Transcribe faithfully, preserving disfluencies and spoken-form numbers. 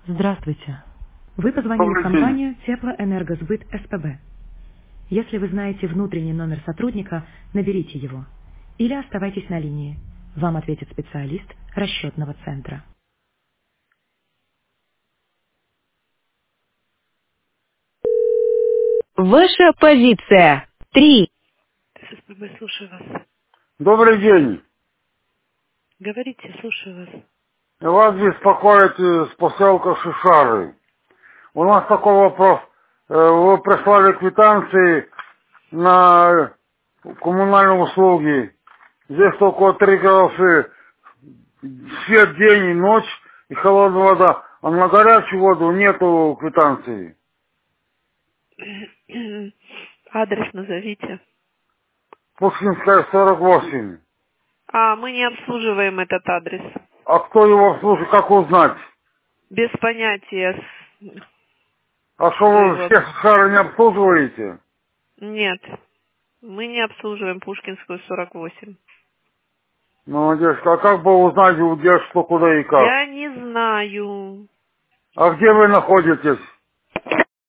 Здравствуйте. Вы позвонили в Добрый день. компанию Теплоэнергосбыт СПБ. Если вы знаете внутренний номер сотрудника, наберите его. Или оставайтесь на линии. Вам ответит специалист расчетного центра. Ваша позиция. Три. СПБ, слушаю вас. Добрый день. Говорите, слушаю вас. Вас беспокоит э, с поселка Шишары. У нас такой вопрос. Э, Вы прислали квитанции на коммунальные услуги. Здесь только три градуса свет день и ночь и холодная вода. А на горячую воду нету квитанции. Адрес назовите. Пушкинская сорок восемь. А, мы не обслуживаем этот адрес. А кто его слушает, как узнать? Без понятия. А что Кто вы его... все Шишары не обслуживаете? Нет, мы не обслуживаем Пушкинскую сорок восемь. Ну, девушка, а как бы узнать, где что, куда и как? Я не знаю. А где вы находитесь?